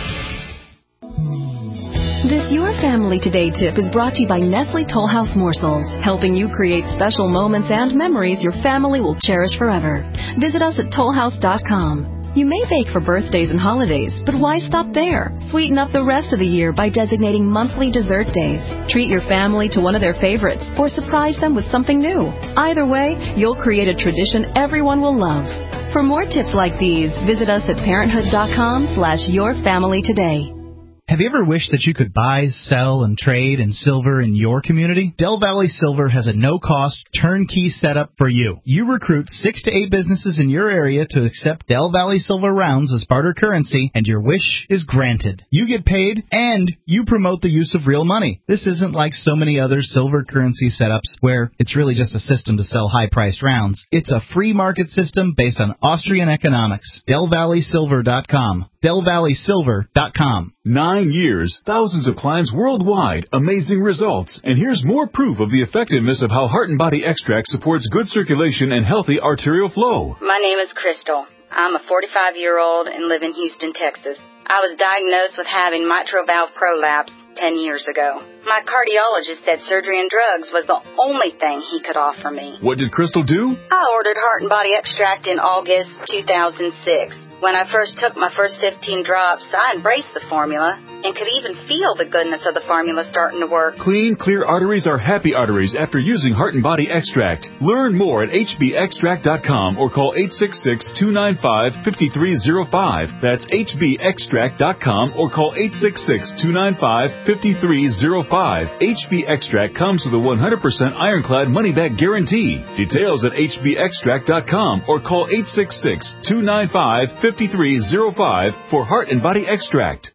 This Your Family Today tip is brought to you by Nestle Toll House Morsels, helping you create special moments and memories your family will cherish forever. Visit us at toll house dot com. You may bake for birthdays and holidays, but why stop there? Sweeten up the rest of the year by designating monthly dessert days. Treat your family to one of their favorites or surprise them with something new. Either way, you'll create a tradition everyone will love. For more tips like these, visit us at parenthood dot com slash your family today. Have you ever wished that you could buy, sell, and trade in silver in your community? Del Valley Silver has a no-cost, turnkey setup for you. You recruit six to eight businesses in your area to accept Del Valley Silver rounds as barter currency, and your wish is granted. You get paid, and you promote the use of real money. This isn't like so many other silver currency setups where it's really just a system to sell high-priced rounds. It's a free market system based on Austrian economics. Del Valley Silver dot com. Del Valley Silver dot com. Nine years, thousands of clients worldwide, amazing results. And here's more proof of the effectiveness of how Heart and Body Extract supports good circulation and healthy arterial flow. My name is Crystal. I'm a forty-five-year-old and live in Houston, Texas. I was diagnosed with having mitral valve prolapse ten years ago. My cardiologist said surgery and drugs was the only thing he could offer me. What did Crystal do? I ordered Heart and Body Extract in August two thousand six. When I first took my first fifteen drops, I embraced the formula and could even feel the goodness of the formula starting to work. Clean, clear arteries are happy arteries after using Heart and Body Extract. Learn more at H B extract dot com or call eight six six, two nine five, five three zero five. That's H B extract dot com or call eight six six, two nine five, five three zero five. H B Extract comes with a one hundred percent ironclad money-back guarantee. Details at H B extract dot com or call eight six six, two nine five, five three zero five for Heart and Body Extract.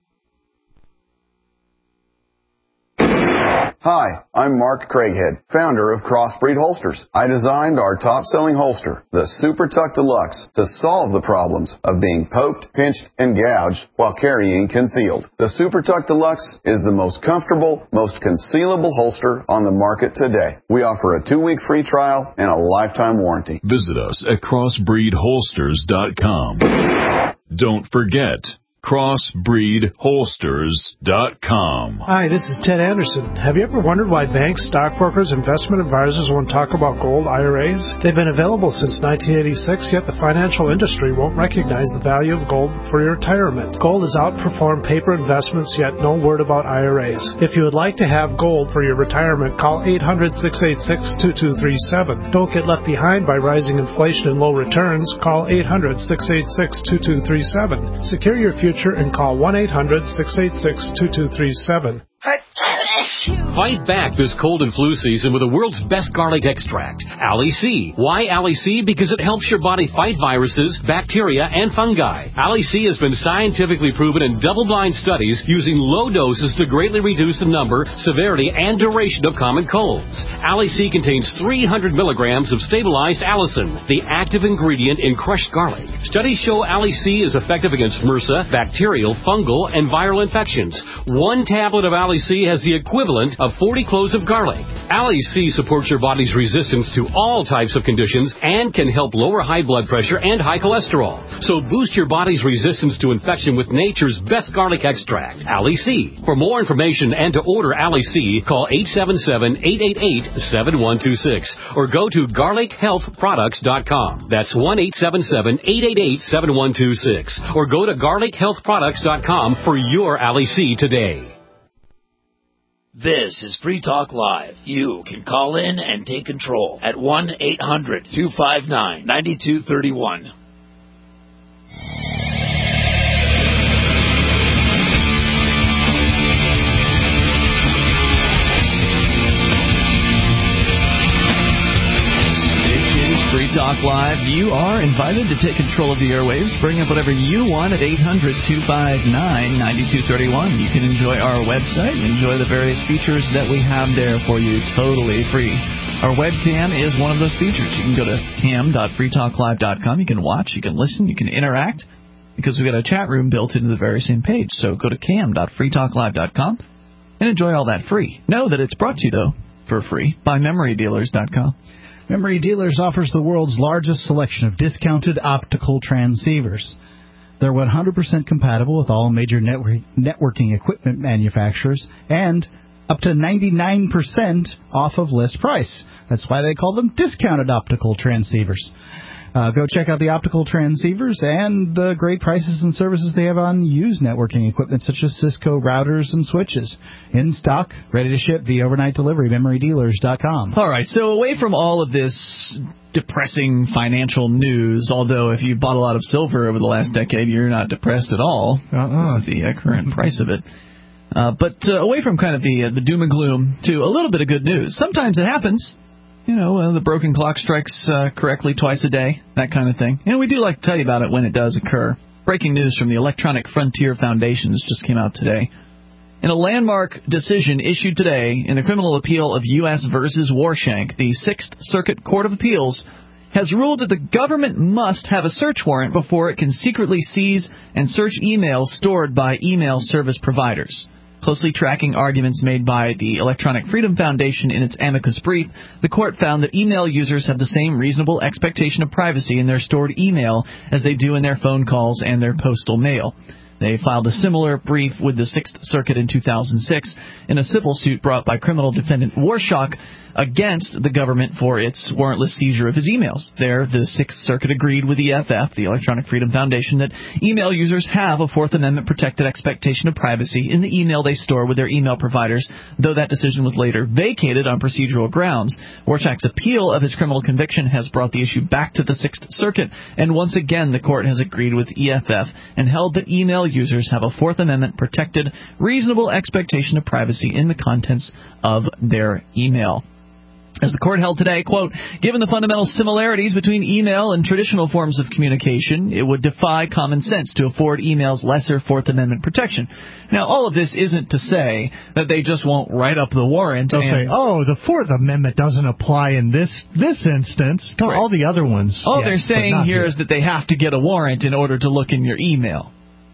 Hi, I'm Mark Craighead, founder of Crossbreed Holsters. I designed our top-selling holster, the Super Tuck Deluxe, to solve the problems of being poked, pinched, and gouged while carrying concealed. The Super Tuck Deluxe is the most comfortable, most concealable holster on the market today. We offer a two-week free trial and a lifetime warranty. Visit us at crossbreed holsters dot com. Don't forget, crossbreed holsters dot com. Hi, this is Ted Anderson. Have you ever wondered why banks, stockbrokers, investment advisors won't talk about gold I R As? They've been available since nineteen eighty-six, yet the financial industry won't recognize the value of gold for your retirement. Gold has outperformed paper investments, yet no word about I R As. If you would like to have gold for your retirement, call eight hundred, six eight six, two two three seven. Don't get left behind by rising inflation and low returns. Call eight hundred, six eight six, two two three seven. Secure your future and call one eight hundred, six eight six, two two three seven. Fight back this cold and flu season with the world's best garlic extract, Ali C. Why Ali C? Because it helps your body fight viruses, bacteria, and fungi. Ali C has been scientifically proven in double-blind studies using low doses to greatly reduce the number, severity, and duration of common colds. Ali C contains three hundred milligrams of stabilized allicin, the active ingredient in crushed garlic. Studies show Ali C is effective against MRSA, bacterial, fungal, and viral infections. One tablet of Ali C has the equivalent of forty cloves of garlic. Ali C supports your body's resistance to all types of conditions and can help lower high blood pressure and high cholesterol. So boost your body's resistance to infection with nature's best garlic extract, Ali C. For more information and to order Ali C, call eight seven seven, eight eight eight, seven one two six or go to garlic health products dot com. That's one eight seven seven, eight eight eight, seven one two six or go to garlic health products dot com for your Ali C today. This is Free Talk Live. You can call in and take control at one eight hundred, two five nine, nine two three one. Free Talk Live. You are invited to take control of the airwaves. Bring up whatever you want at eight hundred, two five nine, nine two three one. You can enjoy our website, enjoy the various features that we have there for you totally free. Our webcam is one of those features. You can go to cam dot free talk live dot com. You can watch, you can listen, you can interact, because we've got a chat room built into the very same page. So go to cam dot free talk live dot com and enjoy all that free. Know that it's brought to you, though, for free by memory dealers dot com. Memory Dealers offers the world's largest selection of discounted optical transceivers. They're one hundred percent compatible with all major network, networking equipment manufacturers and up to ninety-nine percent off of list price. That's why they call them discounted optical transceivers. Uh, go check out the optical transceivers and the great prices and services they have on used networking equipment such as Cisco routers and switches. In stock, ready to ship via overnight delivery, memory dealers dot com. All right, so away from all of this depressing financial news, although if you bought a lot of silver over the last decade, you're not depressed at all. Uh-uh. This is the uh, current price of it. Uh, but uh, away from kind of the, uh, the doom and gloom to a little bit of good news. Sometimes it happens. You know, uh, the broken clock strikes uh, correctly twice a day, that kind of thing. And we do like to tell you about it when it does occur. Breaking news from the Electronic Frontier Foundations just came out today. In a landmark decision issued today in the criminal appeal of U S versus Warshank, the Sixth Circuit Court of Appeals has ruled that the government must have a search warrant before it can secretly seize and search emails stored by email service providers. Closely tracking arguments made by the Electronic Freedom Foundation in its amicus brief, the court found that email users have the same reasonable expectation of privacy in their stored email as they do in their phone calls and their postal mail. They filed a similar brief with the Sixth Circuit in two thousand six in a civil suit brought by criminal defendant Warshack against the government for its warrantless seizure of his emails. There, the Sixth Circuit agreed with the E F F, the Electronic Freedom Foundation, that email users have a Fourth Amendment-protected expectation of privacy in the email they store with their email providers, though that decision was later vacated on procedural grounds. Warshack's appeal of his criminal conviction has brought the issue back to the Sixth Circuit, and once again the court has agreed with E F F and held that email users have a Fourth Amendment-protected, reasonable expectation of privacy in the contents of their email. As the court held today, quote, given the fundamental similarities between email and traditional forms of communication, it would defy common sense to afford emails lesser Fourth Amendment protection. Now, all of this isn't to say that they just won't write up the warrant. They'll and say, oh, the Fourth Amendment doesn't apply in this this instance. No, right. All the other ones. All yes, they're saying here here is that they have to get a warrant in order to look in your email.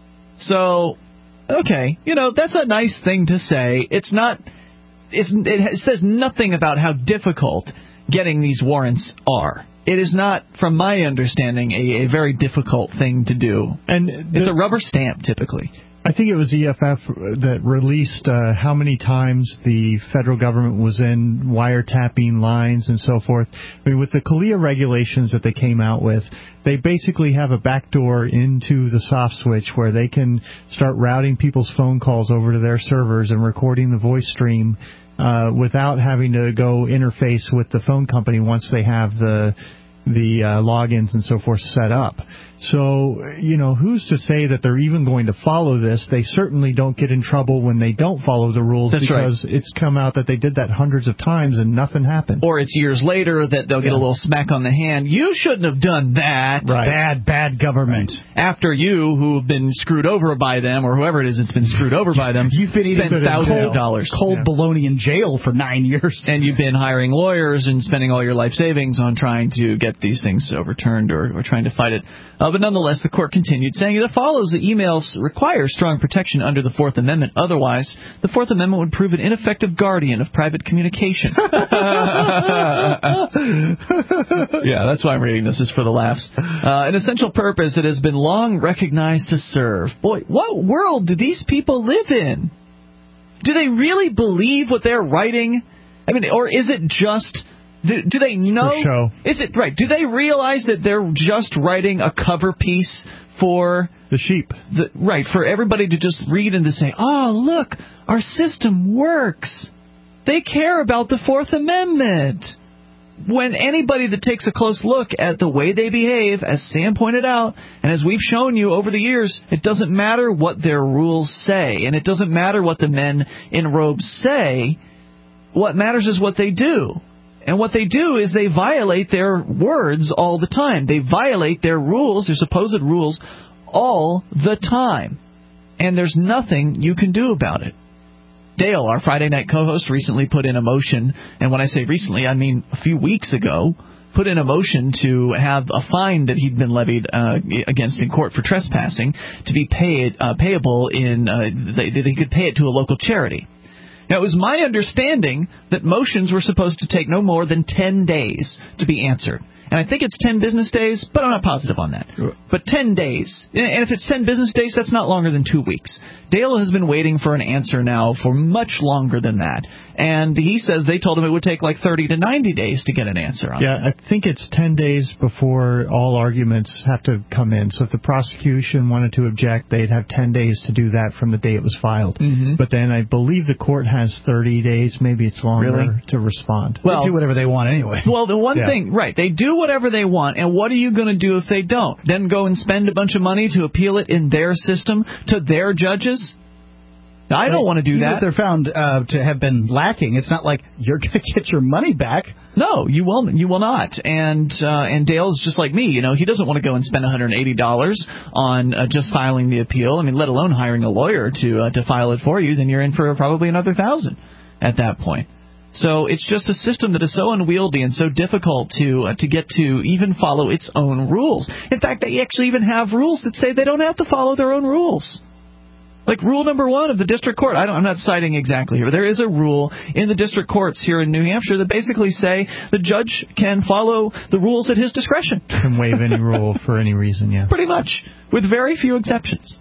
So, okay, you know, that's a nice thing to say. It's not... It says nothing about how difficult getting these warrants are. it is not, from my understanding, a, a very difficult thing to do. And the, it's a rubber stamp, typically. I think it was E F F that released uh, how many times the federal government was in wiretapping lines and so forth. I mean, with the CALEA regulations that they came out with, they basically have a backdoor into the soft switch where they can start routing people's phone calls over to their servers and recording the voice stream uh, without having to go interface with the phone company once they have the the uh, logins and so forth set up. So, you know, who's to say that they're even going to follow this? They certainly don't get in trouble when they don't follow the rules. That's because right. It's come out that they did that hundreds of times and nothing happened. Or it's years later that they'll get yeah. a little smack on the hand. You shouldn't have done that. Right. Bad, bad government. After you, who've been screwed over by them, or whoever it is that's been screwed over by them, you've been spent thousands of dollars. Cold yeah. bologna in jail for nine years. And you've been hiring lawyers and spending all your life savings on trying to get these things overturned or, or trying to fight it. Uh, but nonetheless, the court continued, saying it follows that emails require strong protection under the Fourth Amendment. Otherwise, the Fourth Amendment would prove an ineffective guardian of private communication. Yeah, that's why I'm reading this, is for the laughs. Uh, an essential purpose that has been long recognized to serve. Boy, what world do these people live in? Do they really believe what they're writing? I mean, or is it just... Do, do they know? For show. Is it right? Do they realize that they're just writing a cover piece for the sheep? The, right, for everybody to just read and to say, "Oh, look, our system works." They care about the Fourth Amendment. When anybody that takes a close look at the way they behave, as Sam pointed out, and as we've shown you over the years, it doesn't matter what their rules say, and it doesn't matter what the men in robes say. What matters is what they do. And what they do is they violate their words all the time. They violate their rules, their supposed rules, all the time. And there's nothing you can do about it. Dale, our Friday night co-host, recently put in a motion, and when I say recently, I mean a few weeks ago, put in a motion to have a fine that he'd been levied uh, against in court for trespassing to be paid uh, payable in, uh, that he could pay it to a local charity. Now, it was my understanding that motions were supposed to take no more than ten days to be answered. And I think it's ten business days, but I'm not positive on that. But ten days. And if it's ten business days, that's not longer than two weeks. Dale has been waiting for an answer now for much longer than that. And he says they told him it would take like thirty to ninety days to get an answer on yeah, it. I think it's ten days before all arguments have to come in. So if the prosecution wanted to object, they'd have ten days to do that from the day it was filed. Mm-hmm. But then I believe the court has thirty days, maybe it's longer, really? to respond. Well, they do whatever they want anyway. Well, the one yeah. thing, right, they do whatever they want, and what are you going to do if they don't? Then go and spend a bunch of money to appeal it in their system to their judges? I don't want to do Even that. If they're found uh, to have been lacking, it's not like you're going to get your money back. No, you will. You will not. And uh, and Dale's just like me. You know, he doesn't want to go and spend one hundred eighty dollars on uh, just filing the appeal. I mean, let alone hiring a lawyer to uh, to file it for you. Then you're in for probably another thousand at that point. So it's just a system that is so unwieldy and so difficult to uh, to get to even follow its own rules. In fact, they actually even have rules that say they don't have to follow their own rules. Like rule number one of the district court. I don't, I'm not citing exactly here. There is a rule in the district courts here in New Hampshire that basically say the judge can follow the rules at his discretion. Can waive any rule for any reason, yeah. Pretty much, with very few exceptions.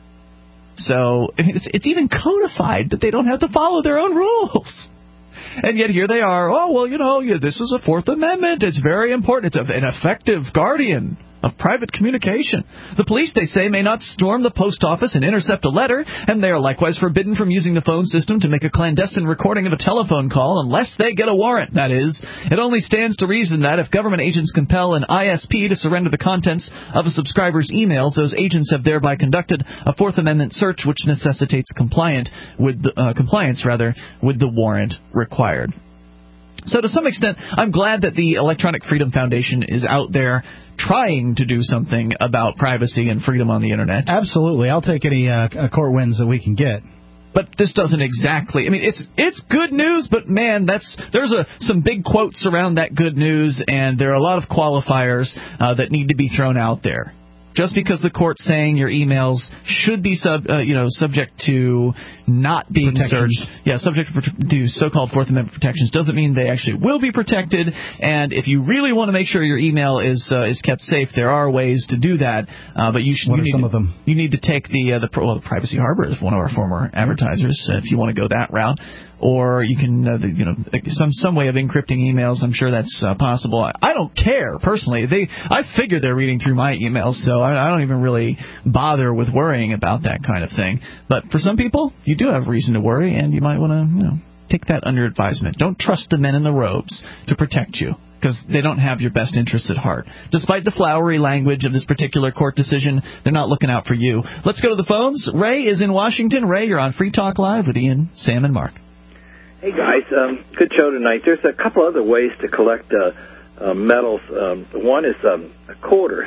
So it's, it's even codified that they don't have to follow their own rules. And yet here they are. Oh, well, you know, yeah, this is a Fourth Amendment. It's very important. It's an effective guardian of private communication. The police, they say, may not storm the post office and intercept a letter, and they are likewise forbidden from using the phone system to make a clandestine recording of a telephone call unless they get a warrant. That is, it only stands to reason that if government agents compel an I S P to surrender the contents of a subscriber's emails, those agents have thereby conducted a Fourth Amendment search which necessitates compliant with the, uh, compliance rather with the warrant required. So to some extent, I'm glad that the Electronic Freedom Foundation is out there trying to do something about privacy and freedom on the Internet. Absolutely. I'll take any uh, court wins that we can get. But this doesn't exactly. I mean, it's it's good news, but man, that's there's a some big quotes around that good news, and there are a lot of qualifiers uh, that need to be thrown out there. Just because the court's saying your emails should be sub, uh, you know, subject to not being searched, yeah, subject to so-called Fourth Amendment protections, doesn't mean they actually will be protected. And if you really want to make sure your email is uh, is kept safe, there are ways to do that. Uh, but you should. What you are need some to, of them? You need to take the uh, the, well, the Privacy Harbor is one of our former advertisers. Uh, if you want to go that route. Or you can, uh, the, you know, some some way of encrypting emails. I'm sure that's uh, possible. I, I don't care personally. They, I figure they're reading through my emails, so I, I don't even really bother with worrying about that kind of thing. But for some people, you do have reason to worry, and you might want to, you know, take that under advisement. Don't trust the men in the robes to protect you, because they don't have your best interests at heart. Despite the flowery language of this particular court decision, they're not looking out for you. Let's go to the phones. Ray is in Washington. Ray, you're on Free Talk Live with Ian, Sam, and Mark. Hey, guys. Um, good show tonight. There's a couple other ways to collect uh, uh, metals. Um, one is um, quarters.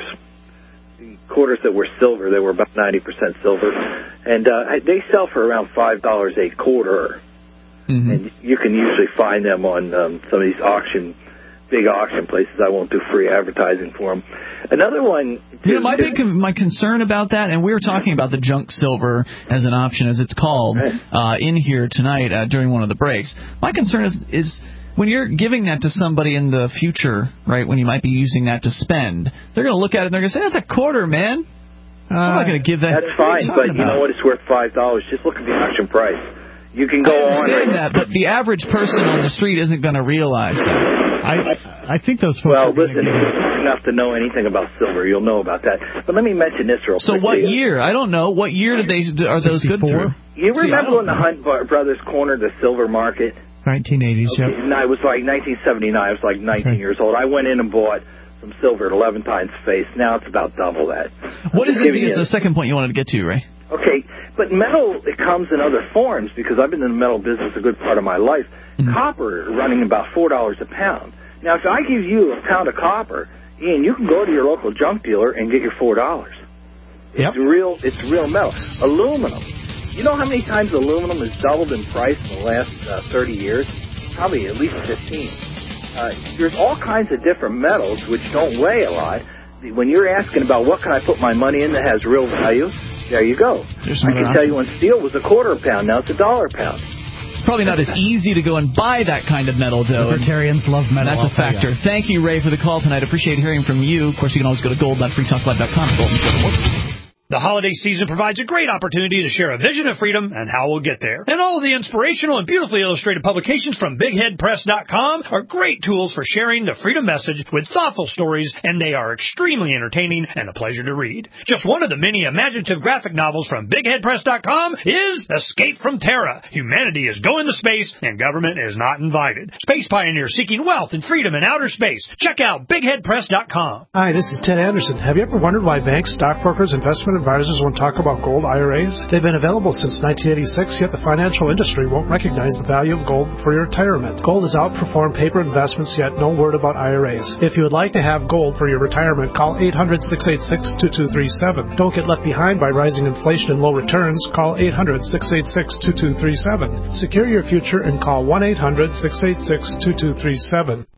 The quarters that were silver, they were about ninety percent silver. And uh, they sell for around five dollars a quarter. Mm-hmm. And you can usually find them on um, some of these auction big auction places. I won't do free advertising for them. Another one... You know, my, big, my concern about that, and we were talking about the junk silver as an option, as it's called, uh, in here tonight uh, during one of the breaks. My concern is, is when you're giving that to somebody in the future, right, when you might be using that to spend, they're going to look at it and they're going to say, that's a quarter, man. Uh, I'm not going to give that... That's fine, but you know what? It's worth five dollars. Just look at the auction price. You can go I on... Right that, but the average person on the street isn't going to realize that. I I think those folks well, are listen, enough to know anything about silver. You'll know about that. But let me mention this real so quick. So what year? I don't know. What year did they are those good through? You remember See, when the Hunt Brothers cornered the silver market? nineteen eighties, okay, yep. And I was like nineteen seventy-nine. I was like nineteen okay. years old. I went in and bought some silver at eleven times face. Now it's about double that. What is it? It's the second point you wanted to get to, Ray. Okay, but metal, it comes in other forms because I've been in the metal business a good part of my life. Mm-hmm. Copper running about four dollars a pound. Now, if I give you a pound of copper, Ian, you can go to your local junk dealer and get your four dollars. Yep. It's real. It's real metal. Aluminum. You know how many times aluminum has doubled in price in the last uh, thirty years? Probably at least fifteen. Uh, there's all kinds of different metals which don't weigh a lot. When you're asking about what can I put my money in that has real value, there you go. I can tell you when steel was a quarter a pound. Now it's a dollar a pound. It's probably not as easy to go and buy that kind of metal, though. Libertarians love metal. That's a factor. You. Thank you, Ray, for the call tonight. Appreciate hearing from you. Of course, you can always go to gold dot free talk live dot com. The holiday season provides a great opportunity to share a vision of freedom and how we'll get there. And all of the inspirational and beautifully illustrated publications from big head press dot com are great tools for sharing the freedom message with thoughtful stories, and they are extremely entertaining and a pleasure to read. Just one of the many imaginative graphic novels from big head press dot com is Escape from Terra. Humanity is going to space, and government is not invited. Space pioneers seeking wealth and freedom in outer space. Check out big head press dot com. Hi, this is Ted Anderson. Have you ever wondered why banks, stockbrokers, investment advisors won't talk about gold I R As? They've been available since nineteen eighty-six, yet the financial industry won't recognize the value of gold for your retirement. Gold has outperformed paper investments, yet no word about I R As. If you would like to have gold for your retirement, call eight hundred, six eight six, two two three seven. Don't get left behind by rising inflation and low returns. Call eight hundred, six eight six, two two three seven. Secure your future and call one eight hundred, six eight six, two two three seven.